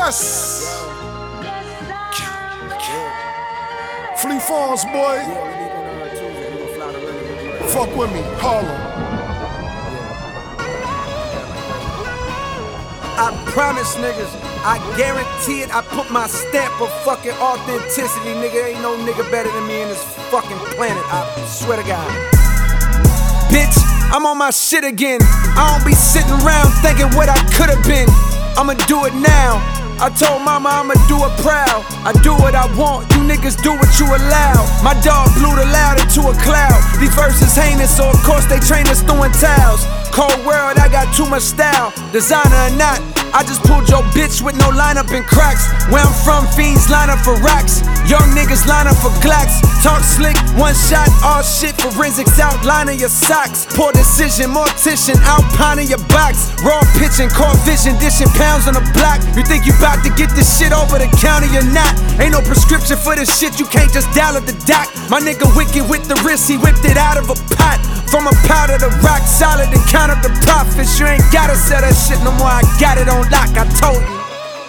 Yes! Fleet Farms, boy. Fuck with me, Harlem. I promise niggas, I guarantee it, I put my stamp of fucking authenticity, nigga. Ain't no nigga better than me in this fucking planet, I swear to God. Bitch, I'm on my shit again. I don't be sitting around thinking what I could've been. I'ma do it now. I told mama I'ma do it proud. I do what I want, you niggas do what you allow. My dog blew the loud into a cloud. These verses heinous, so of course they train us throwing towels. Cold world, I got too much style. Designer or not, I just pulled your bitch with no lineup and cracks. Where I'm from, fiends line up for racks. Young niggas line up for glacks. Talk slick, one shot, all shit. Forensics outlining your socks. Poor decision, mortician, outpining your box. Raw pitching, court vision, dishing pounds on the block. You think you bout to get this shit over the counter, you're not. Ain't no prescription for this shit, you can't just dial at the doc. My nigga wicked with the wrist, he whipped it out of a pot. From a powder to rock solid and count up the profits. You ain't gotta sell that shit no more, I got it on lock, I told you.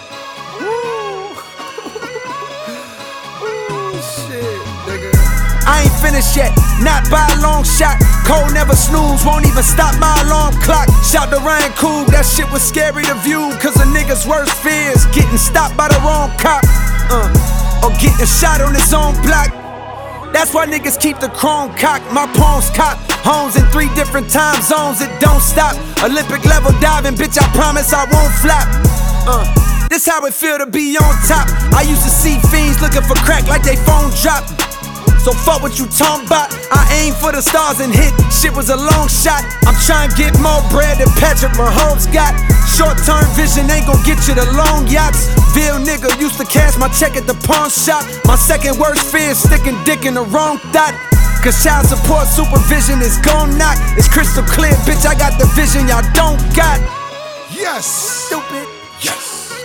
Shit, nigga. I ain't finished yet, not by a long shot. Cole never snooze, won't even stop my alarm clock. Shout to Ryan Cool, that shit was scary to view. Cause a nigga's worst fear is getting stopped by the wrong cop. Or getting shot on his own block. That's why niggas keep the chrome cocked. My palms cop, homes in 3 different time zones, it don't stop. Olympic level diving, bitch, I promise I won't flop. This how it feel to be on top. I used to see fiends looking for crack like they phone dropped. So fuck what you talking about. I aim for the stars and hit. Shit was a long shot. I'm trying to get more bread than Patrick Mahomes got. Short-term vision ain't gon' get you the long yachts. Bill nigga used to cash my check at the pawn shop. My second worst fear is sticking dick in the wrong thought. Cause child support supervision is gon' knock. It's crystal clear, bitch, I got the vision y'all don't got. Yes! Stupid. Yes!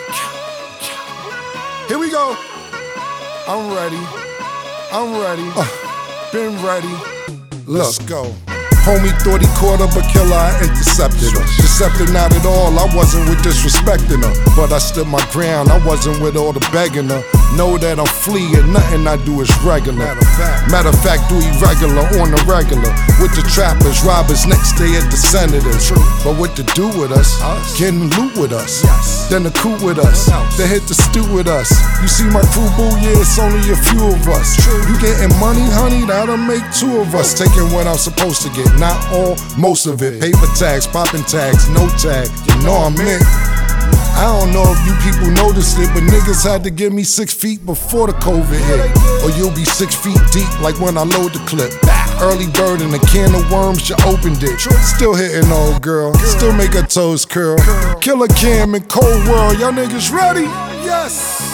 Here we go. I'm ready. I'm ready. Been ready. Let's go. Homie thought he caught her, but killer, I intercepted her. Deceptive not at all, I wasn't with disrespecting her. But I stood my ground, I wasn't with all the begging her. Know that I'm fleeing, nothing I do is regular. Matter of fact, do irregular on the regular. With the trappers, robbers, next day at the senators. But what to do with us? Getting loot with us. Then the coup with us. They hit the stew with us. You see my crew, boo, yeah, it's only a few of us. You getting money, honey, that'll make 2 of us. Taking what I'm supposed to get, not all, most of it. Paper tags, popping tags, no tag, you know I'm in. I don't know if you people noticed it, but niggas had to give me 6 feet before the COVID hit. Or you'll be 6 feet deep like when I load the clip. Early bird in a can of worms, you opened it. Still hitting old girl, still make her toes curl. Killer Cam and Cold World, y'all niggas ready? Yes!